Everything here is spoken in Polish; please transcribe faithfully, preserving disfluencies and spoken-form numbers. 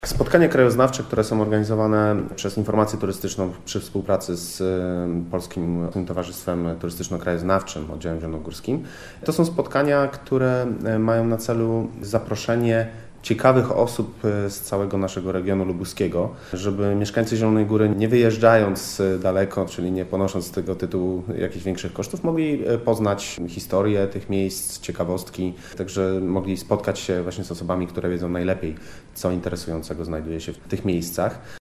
Spotkania krajoznawcze, które są organizowane przez Informację Turystyczną przy współpracy z Polskim Towarzystwem Turystyczno-Krajoznawczym, oddziałem zielonogórskim, to są spotkania, które mają na celu zaproszenie ciekawych osób z całego naszego regionu lubuskiego, żeby mieszkańcy Zielonej Góry, nie wyjeżdżając daleko, czyli nie ponosząc z tego tytułu jakichś większych kosztów, mogli poznać historię tych miejsc, ciekawostki, także mogli spotkać się właśnie z osobami, które wiedzą najlepiej, co interesującego znajduje się w tych miejscach.